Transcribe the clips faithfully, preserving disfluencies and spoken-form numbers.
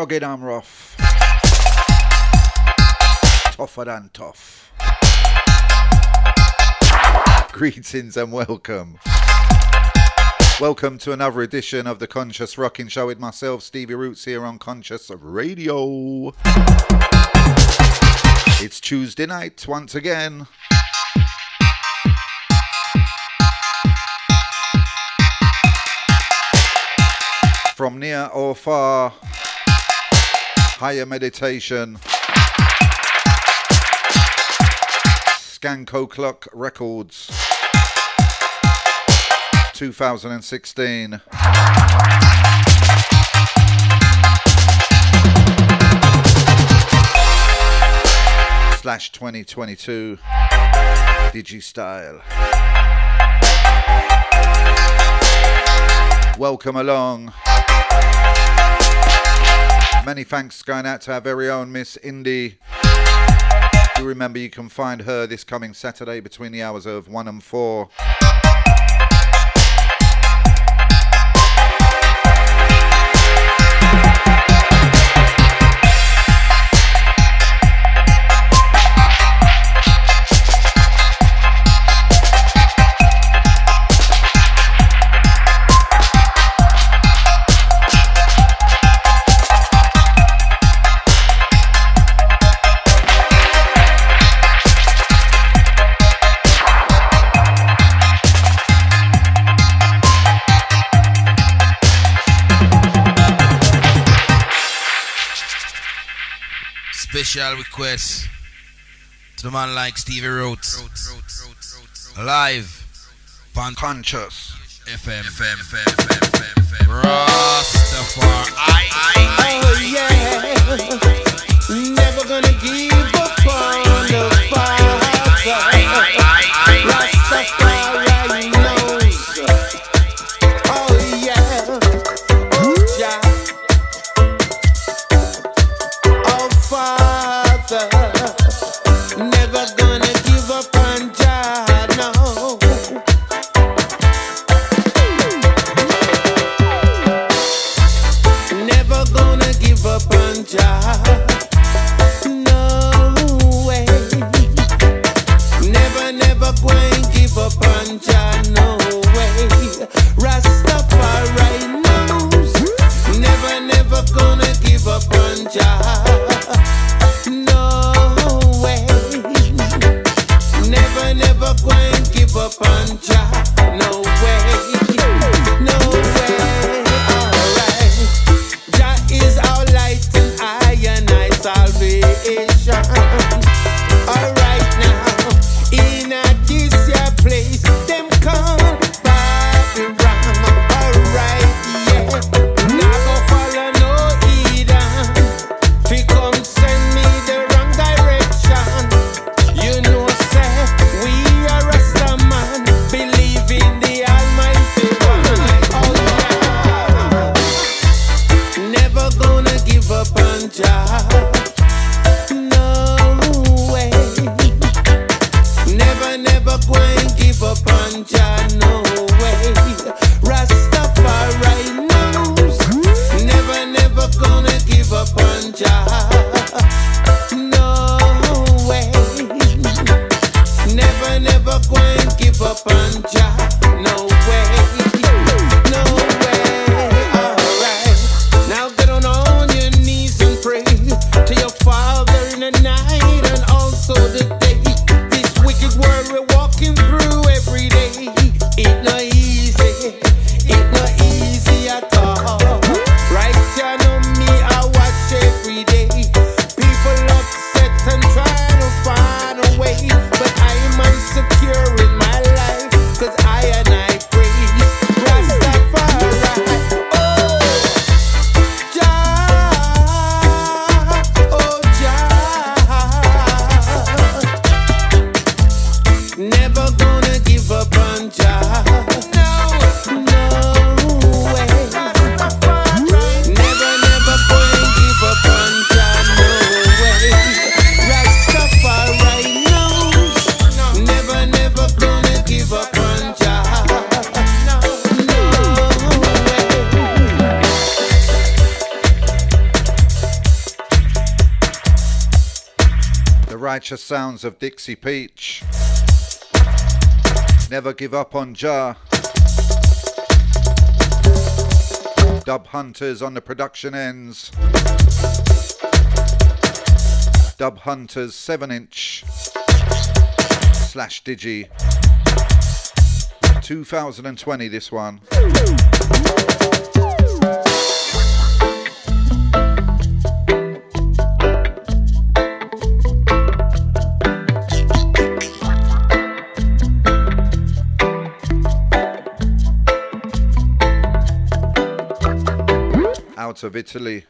Rugged and rough. Tougher than tough. Greetings and welcome. Welcome to another edition of the Conscious Rocking Show with myself, Stevie Roots, here on Conscious Radio. It's Tuesday night once again. From near or far, higher meditation, Skanko Clock Records, two thousand sixteen. Slash twenty twenty-two Digi-Style. Welcome along. Many thanks going out to our very own Miss Indie. Do remember you can find her this coming Saturday between the hours of one and four. Special request to the man like Stevie Roots. Live on Conscious F M, F M, F M, F M, F M, F M. Rastafari. Oh yeah, never gonna give up on the Father. Rastafari knows. Oh yeah, oh yeah. Oh Father, never gonna give up on Jah, no. Never gonna give up on Jah, no way. Never, never going to give up on Jah, no way. Rastafari knows. Never, never gonna give up on Jah, no way. Never, never going to give up on Jah, no way, no way. Alright, Jah is our light and I and I salvation. Alright now, in a this your place, them come Babylon. Alright, yeah, now go follow no heathen. Fi come send me the wrong direction. You know say we are Rasta man, believe in the Almighty One. Oh yeah, never gonna give up on Jah, no way. Never, never going to give up on Jah, no way. Rastafari knows. Never, never gonna give up on Jah, no way. Never, never going to give up on Jah, no way, no way. Alright, now get on on your knees and pray to righteous sounds of Dixie Peach. Never give up on Jah. Dub Hunters on the production ends. Dub Hunters seven inch slash Digi. two thousand twenty this one. Out of Italy.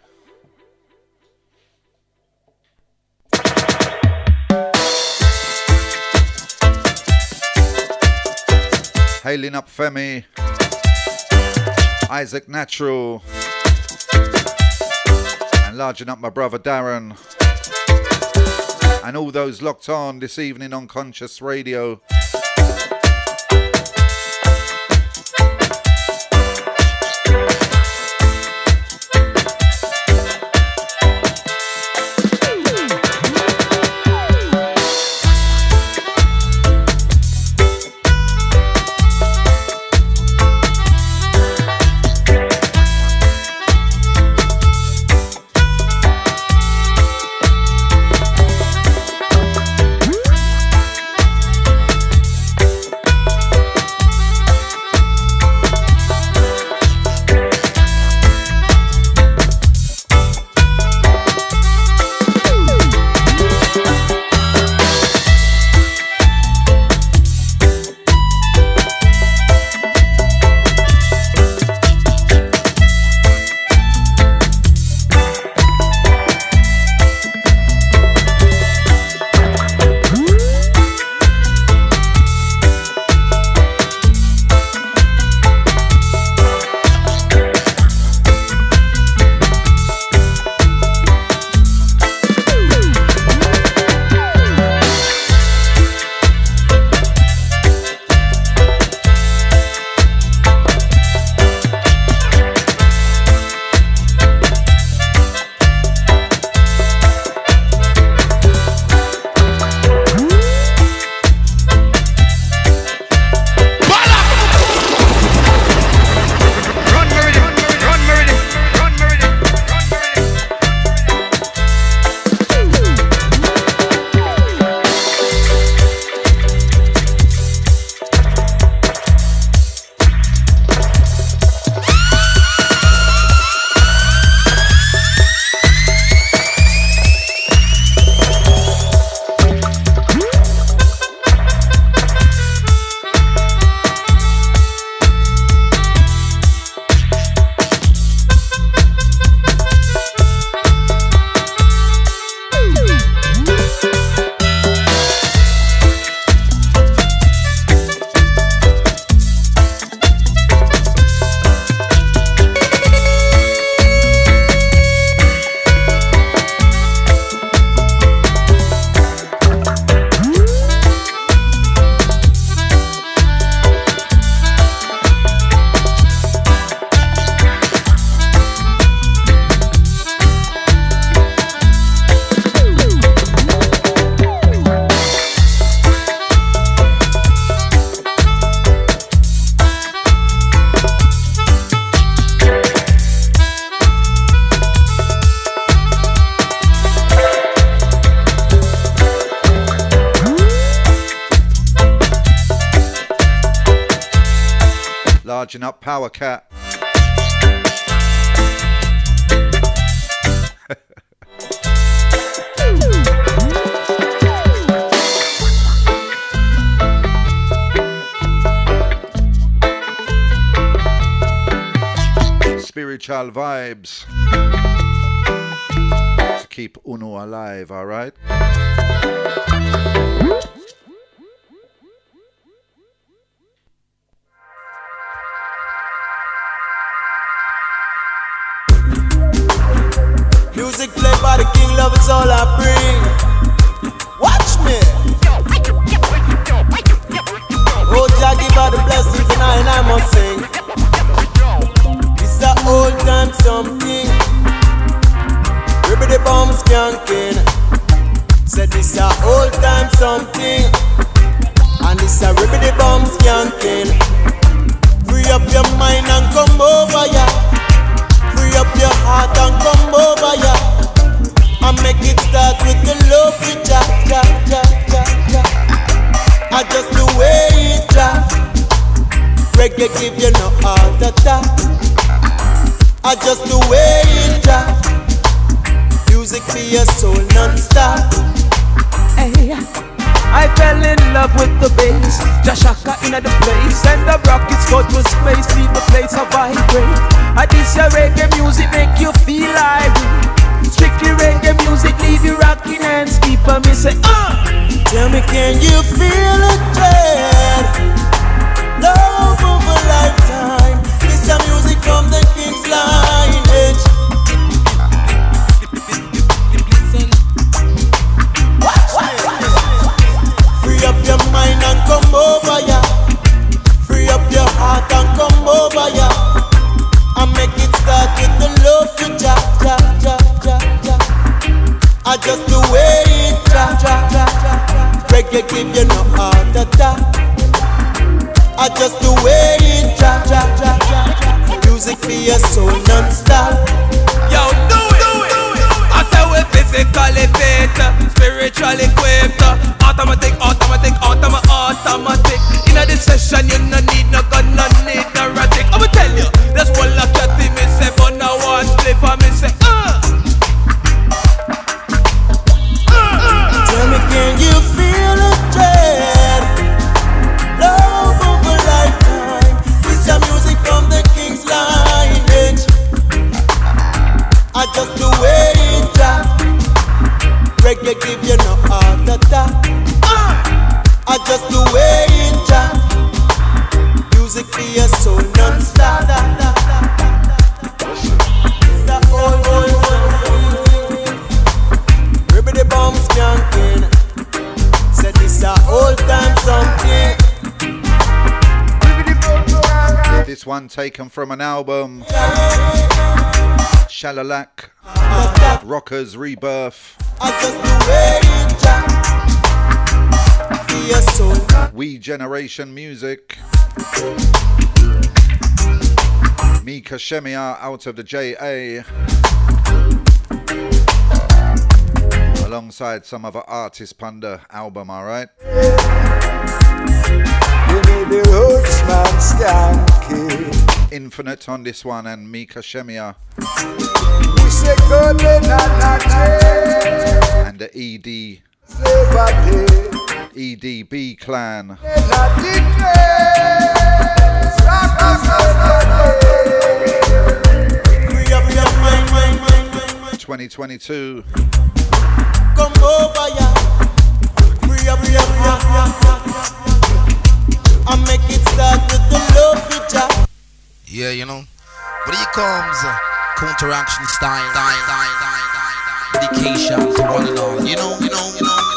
Hailing up Femi, Isaac Natural, and larging up my brother Darren, and all those locked on this evening on Conscious Radio. Larging up Power Cat. Spiritual vibes to keep Uno alive, alright? Music played by the king, love is all I bring. Watch me. Oh, Jah give out the blessings and I and I must sing. It's a old time something. Ribbit the bomb skanking. Said this a old time something, and this a ribbity bomb skanking. Free up your mind and come over ya. Free up your heart and come over ya. And make it start with the love with ya, ja, ja, ja, ja. I just the way it ja. Reggae give you no heart attack. I just the way it ja. Music for your soul non-stop. Hey, I fell in love with the bass, Jashaka in the place, and the rockets go to space, leave the place a vibrate. I this your reggae music make you feel like strictly reggae music leave you rocking and skip and me say, ah. Tell me, can you feel it, dread? Love of a lifetime. This a music from the King's lineage. Free up your mind and come over ya. Free up your heart and come over ya. And make it start with the love to ja, ja, ja, ja, ja. I just the way it ja, ja, ja, ja. Reggae give you no heart attack. I just the way it ja, ja, ja, ja. Music for your soul non-stop. Yo, do it, do it, do it. I say we physically fit, spiritually equipped. Automatic, automatic, automatic, automatic. In a this session you no need no gun, no need no ratic. I'ma tell you, this one like your team me say, but now one play for me say, ah. Tell me, can you feel it, dread? Love of a lifetime. This is music from the King's lineage. I just the way it ja. Reggae give you no heart attack. I just the way it ja. Music for your soul non-stop. It's the old, old, old. Ribbity bomb skanking. Said this a old time something. This one taken from an album, Shalalak, Rockers Rebirth. I just the way it ja. For your soul. We Generation Music. Mika Shemia out of the J A. Alongside some other artists on the album, alright? Infinite on this one and Mika Shemia. And the E D E D B clan. twenty twenty-two. Come over ya. Free up, free up, free up, free up. And make it start with the love with ya. Yeah, you know. But here comes uh, counteraction style, style, style, style, style, dedication to one and all. You know, you know, you know, you know.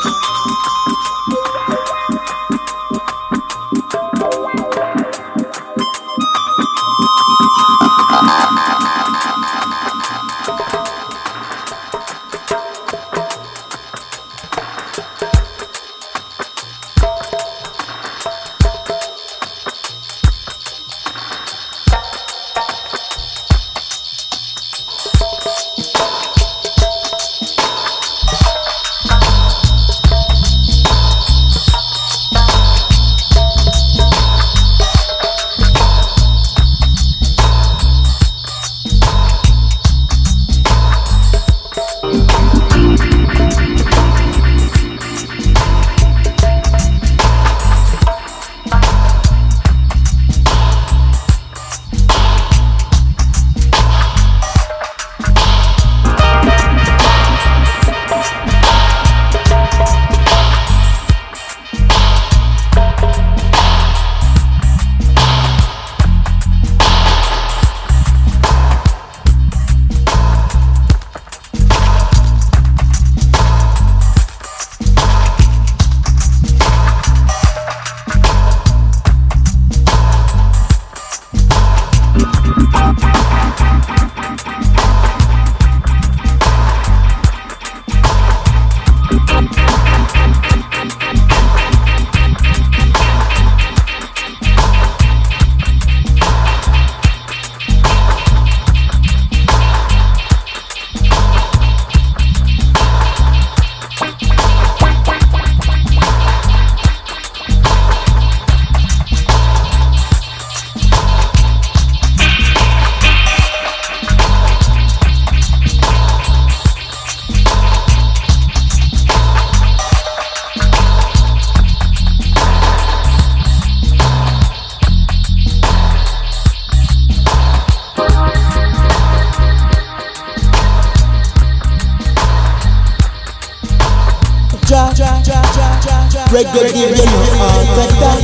Reggae give you no heart attack.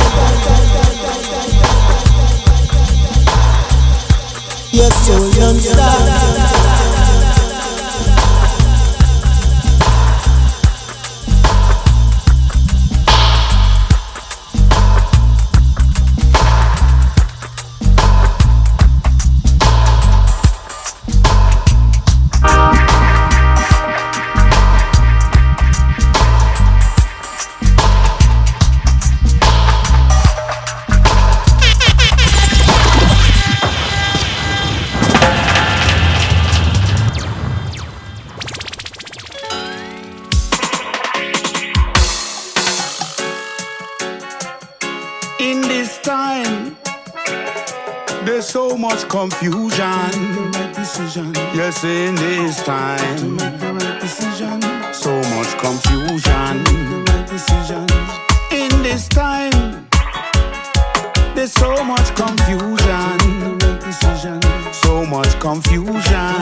Your soul non-stop. Confusion. Yes, in this time, so much confusion. In this time, there's so much confusion. So much confusion.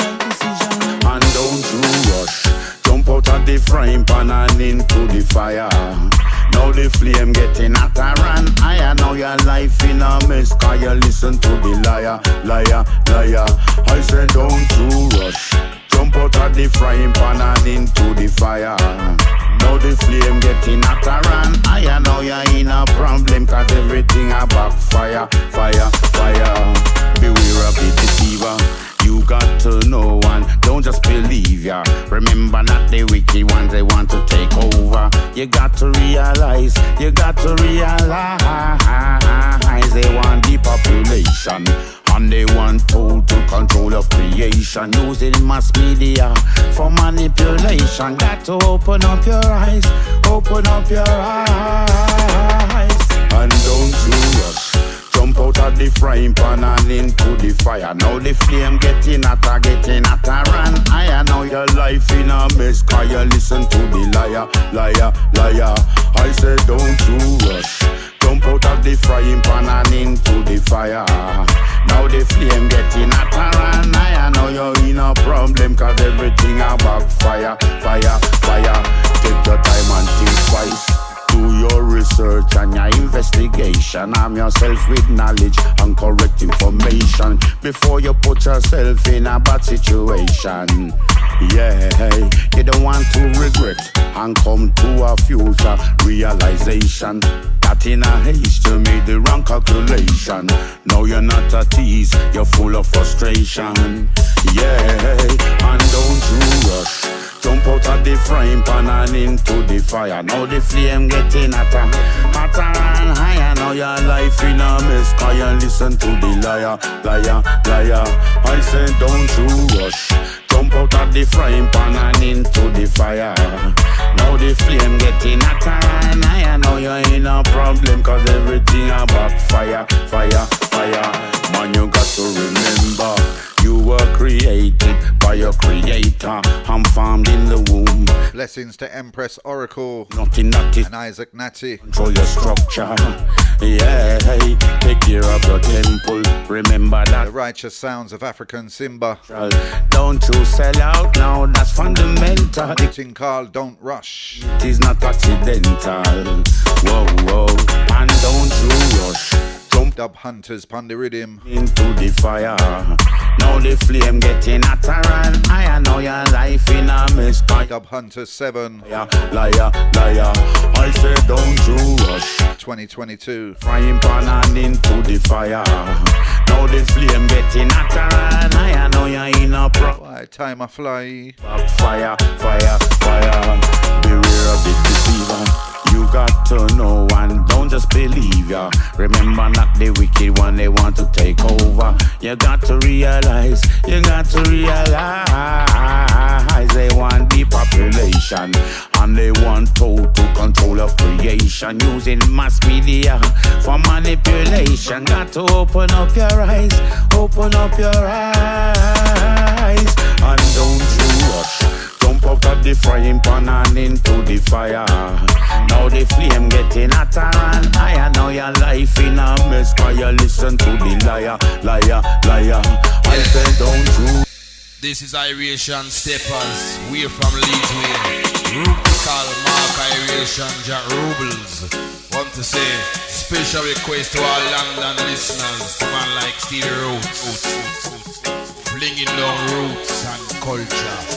And don't you rush, jump out of the frying pan and into the fire. Now the flame getting hotter and higher. Now your life in a mess, cause you listen to the liar, liar, liar. I said don't you rush, jump out of the frying pan and into the fire. Now the flame getting hotter and higher. Now you're in a problem, cause everything a backfire, fire, fire. Beware of the deceiver. You got to know and don't just believe ya. Remember not the wicked ones, they want to take over. You got to realize, you got to realize they want the population and they want total control of creation. Using mass media for manipulation. Got to open up your eyes, open up your eyes. And don't you rush, jump out of the frying pan and into the fire. Now the flame getting hotter, getting hotter and higher. Now your life in a mess, cause you listen to the liar, liar, liar. I said don't you rush, jump out of the frying pan and into the fire. Now the flame getting hotter and higher. Now you're in a problem, cause everything a backfire, fire, fire. Take your time and think twice. Do your research and your investigation. Arm yourself with knowledge and correct information before you put yourself in a bad situation. Yeah, you don't want to regret and come to a future realization that in a haste you made the wrong calculation. Now you're not at ease, you're full of frustration. Yeah, and don't you rush, jump out of the frying pan and into the fire. Now the flame getting hotter, hotter and higher. Now your life in a mess, cause you listen to the liar, liar, liar. I said don't you rush, jump out of the frying pan and into the fire. Now the flame getting hotter and higher. Now you're in a problem, cause everything a backfire, fire, fire. Man, you got to remember, you were created by your creator. I'm formed in the womb. Blessings to Empress Oracle Nothing not it. and Isaac Natty. Control your structure. Yeah, take care of your temple. Remember The that. righteous sounds of African Simba. Don't you sell out now, that's fundamental. Meeting Carl, don't rush. It is not accidental. Whoa, whoa. And don't you rush, jump Dub Hunters, Pondiriddim. into the fire. Now the flame getting hotter and higher. Now your life in a mess. Dub Hunters seven, Liar, liar, liar. I say don't you rush, twenty twenty-two. frying pan and into the fire. Now the flame getting hotter and higher. Now you're in a pro. Why time I fly? Fire, fire, fire. Beware of the deceiver. You got to know and don't just believe ya. Remember not the wicked one, they want to take over. You got to realize, you got to realize they want the population and they want total control of creation. Using mass media for manipulation. Got to open up your eyes, open up your eyes. And don't you rush, jump out of the frying pan and into the fire. Now the flame getting hotter and higher. Now your life in a mess, cause you listen to the liar, liar, liar. I say don't you This is Iration Steppers. We're from Leeds Way. Rutical Mark Iration Jack Rubles. Want to say special request to all London listeners. To man like Stevie Roots. Flinging down roots and culture.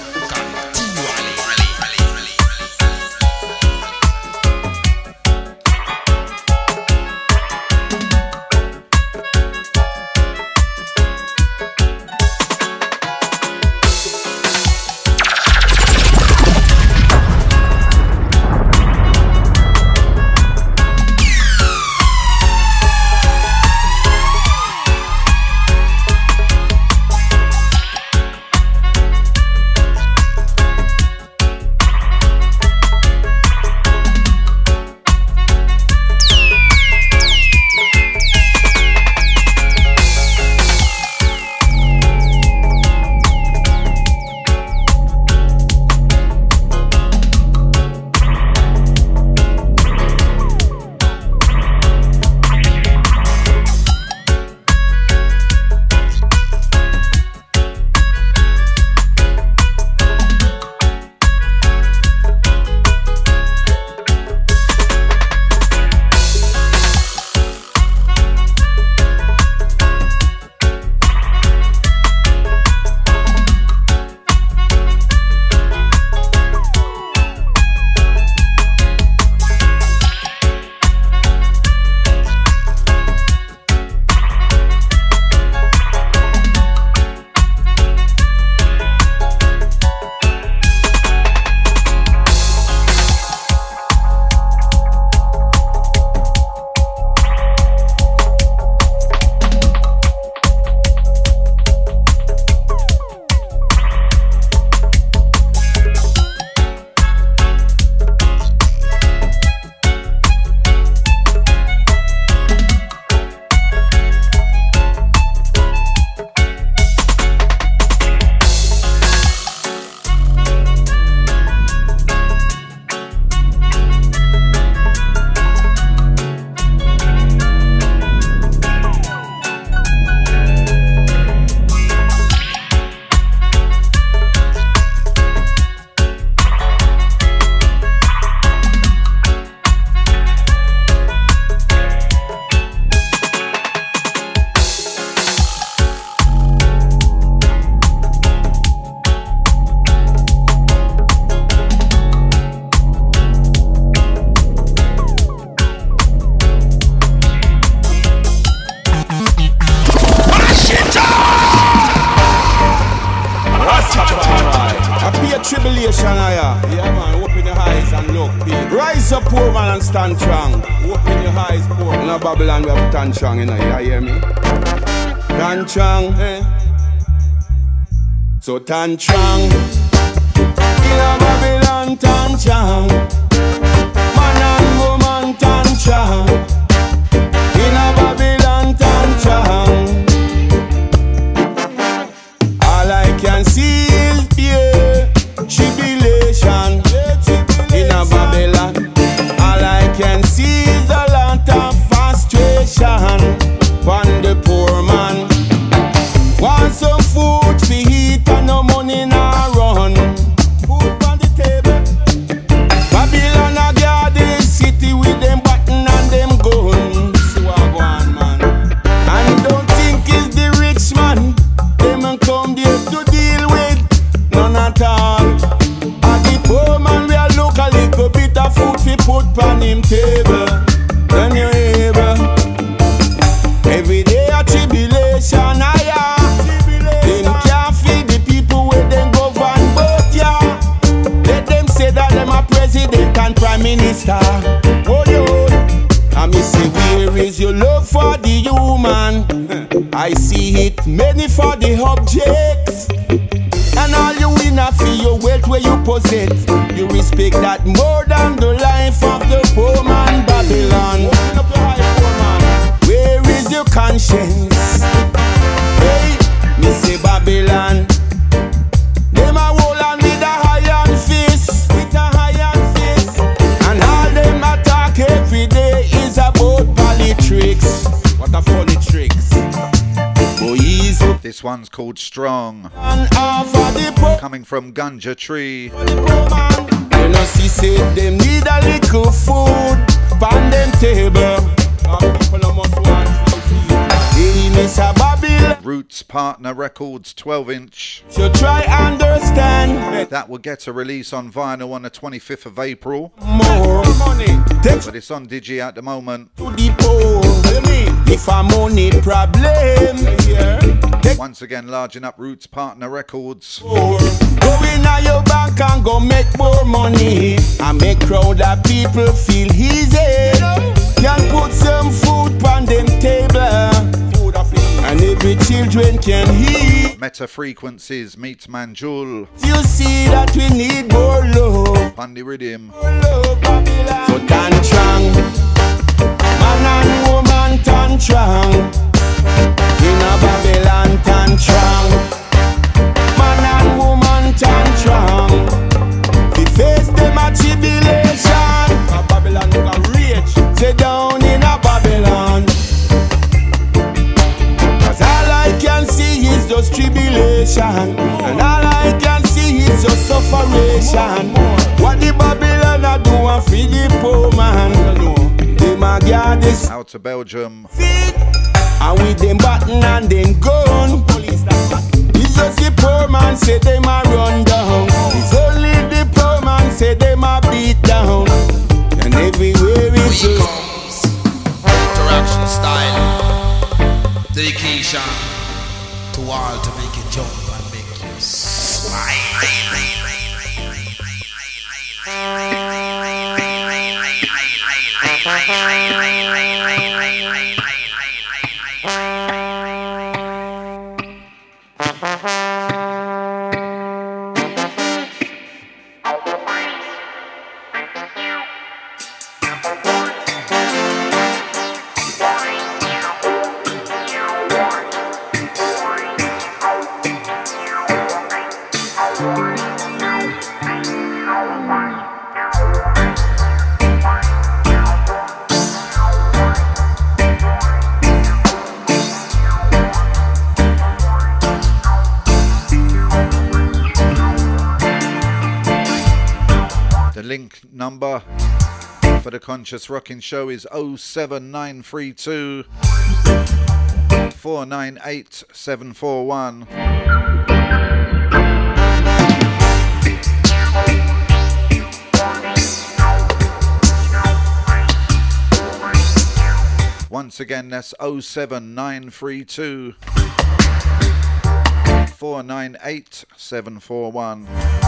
Tribulation, yeah. Yeah, man. Open your eyes and look, people. Rise up, poor man, and stand strong. Open your eyes, poor. In a Babylon, we have stand strong, you know. You hear me? Stand strong, eh? So stand strong. In a Babylon, stand strong. Man and woman, stand strong. In a Babylon, stand strong. All I can see is fear. Tribulation in a Babylon. All I can see is a lot of frustration from the poor man. Want some food to eat and no money now run. Food on the table. Babylon a guard the city with them button and them gun. See what go on, man. And don't think it's the rich man. Them come there to deal with none at all. Oh man, we a look a little bit of food we put on him table. Then you able. Every day a tribulation, aya. Them can't feed the people where them govern, but yeah. Let them say that them a president and prime minister. Oh yo, I me say where is your love for the human? I see it many for the objects. And all you win for your wealth where you possess. You respect that more than the life of the poor man. Babylon, where is your conscience? Hey, me say Babylon. Them a hold on with a iron fist, with a iron fist. And all them attack every day is about politics. What a funny tricks. Oh, easy. This This one's called Strong. Coming from Ganja Tree. You know, she said them need a little food on them table. Hey, Miss Babylon. Roots Partner Records twelve inch. So try understand. That will get a release on vinyl on the twenty-fifth of April. More money. But it's on Digi at the moment. To the poor. If a money problem. Once again, larging up Roots Partner Records. Go in a your bank and go make more money. And make crowd of people feel easy. Can put some food on them table. And every children can eat. Meta Frequencies meets Manjul. You see that we need more love. On the rhythm. So tan strong. Man and woman tan strong. In a Babylon tan strong. Man and woman tan strong. We face them a tribulation. A Babylon can rage. Say down in a Babylon. Cause all I can see is just tribulation. And all I can see is just sufferation. What the Babylon are doing for the poor man. They my guard this out to Belgium. feet. And with them button and them gun. It's just the poor man say them a run down. It's only the poor man say them a beat down. And everywhere is We comes interaction style, dedication to all to make it jump and make you smile. Number for the Conscious Rocking Show is oh seven nine three two, four nine eight, seven four one. Once again, that's oh seven nine three two, four nine eight, seven four one.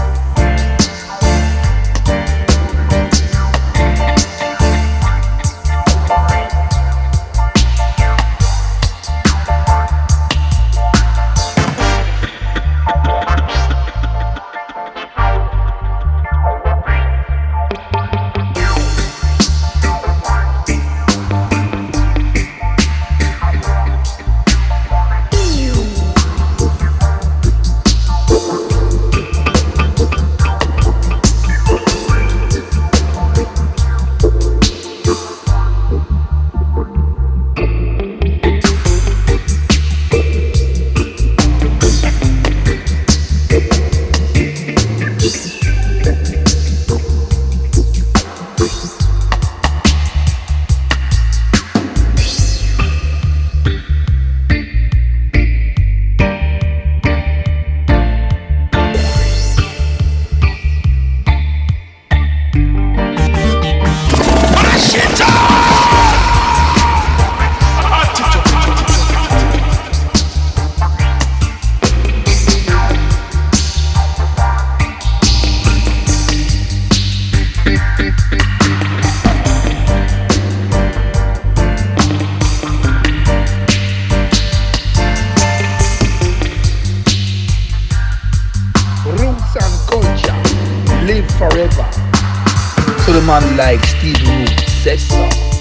Man like Steve Roots says so.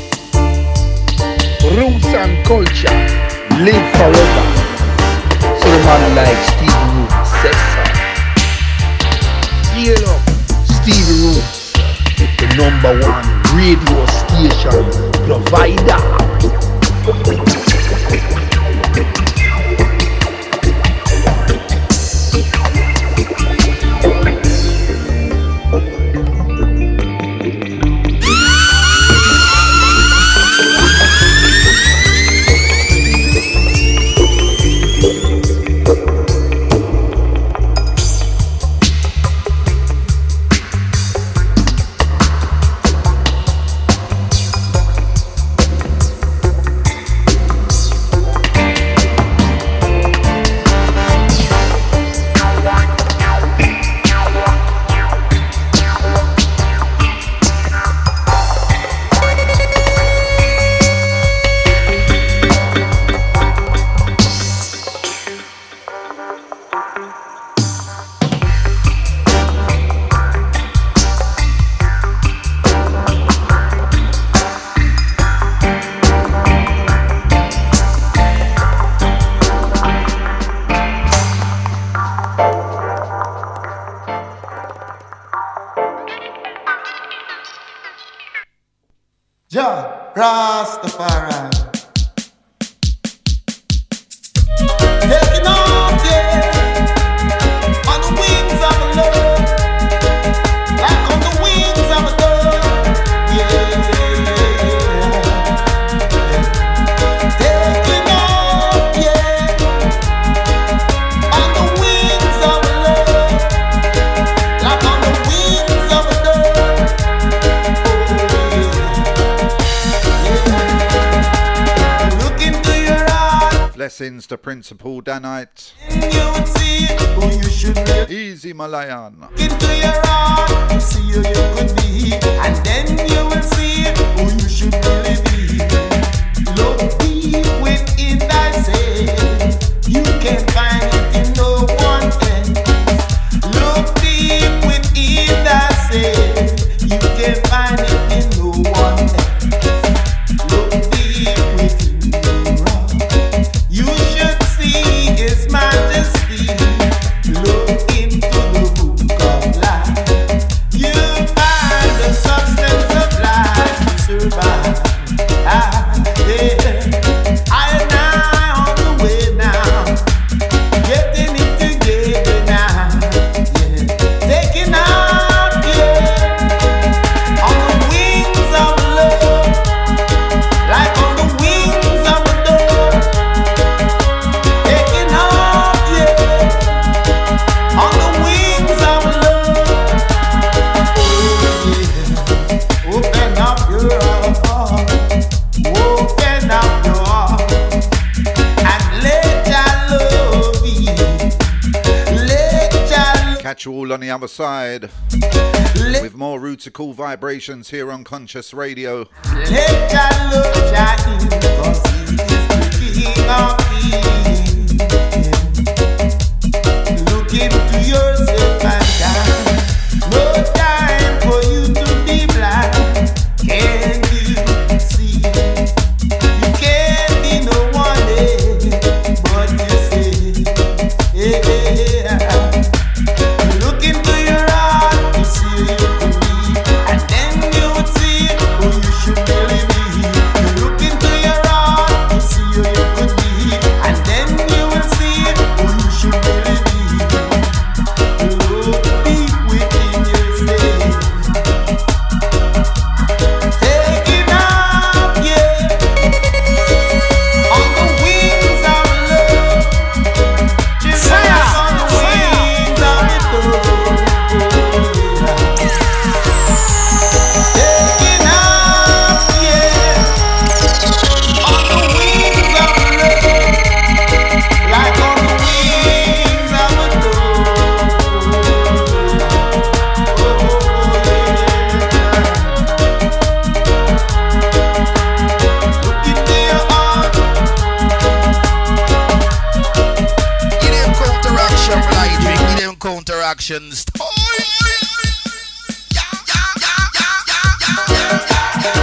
Roots and culture live forever. So the man like Steve Roots says so. Hear up, Steve Roots, the number one radio station provider. Jah Rastafari. Taking off, yeah, on the wings of love, like on the wings of a dove, yeah. Taking off, yeah, on the wings of love, like on the wings of a dove, oh, yeah. Look into your eyes. Blessings to Principal Danite. You would see who you should be. Easy Malayan. Look into your heart, you see who you could be, and then you will see who you should really be. Look deep within thyself, you can find it in no one else. Look deep within thyself, you can find it in no one else. Look deep within your heart, you should see His Majesty. Look into the book of life, you'll find the substance of life to survive. Ah, yeah. I and I on the way now, getting it together now, yeah. Taking out, yeah, on the wings of love, like on the wings of a dove. Taking off, yeah, on the wings of love. Oh, yeah. Open up your heart, open up your heart, and let your love be. Let your love, Catch you all on the other side let, with more rutical vibrations here on Conscious Radio. let your love shine, 'cause He is the King of Kings. Look into yourself and die. No time for you to be blind. Can you see? You can't be no one else but yourself. Yeah. Look into your heart to see who you could be, and then you would see who you should really be. Look into your heart to see who you could be, and then you will see who you should really be. Look deep within yourself. Take it off, yeah, on the wings of love. Just on the wings of the dove. Taking off, yeah, on the wings of love, like on the wings of a dove. Oh, yeah. Look into your heart. Give them counteraction, right? Give them counteractions. Oh, yeah, yeah, yeah, yeah, yeah, yeah, yeah,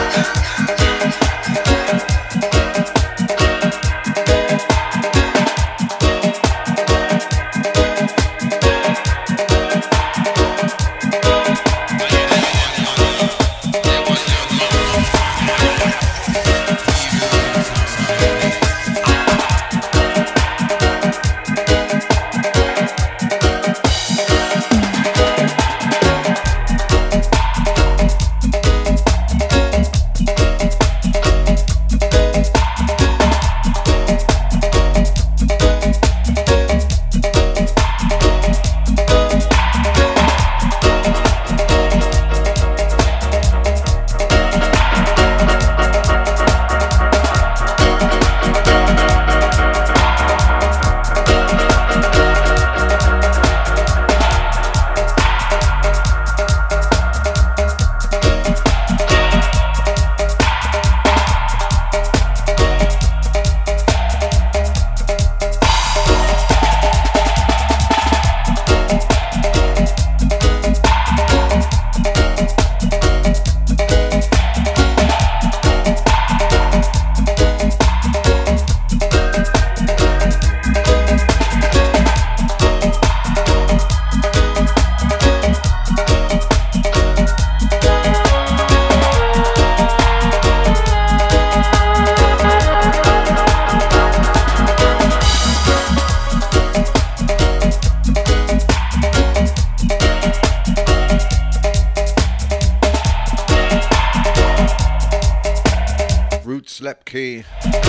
Slepkey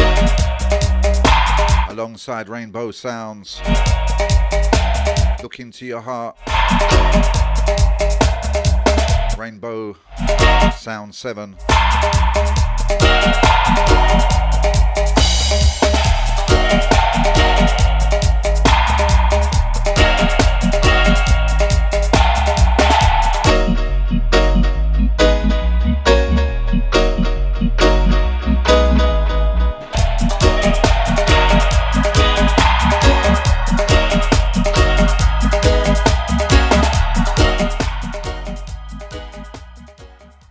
alongside Rainbow Sounds. Look into your heart. Rainbow Sound seven.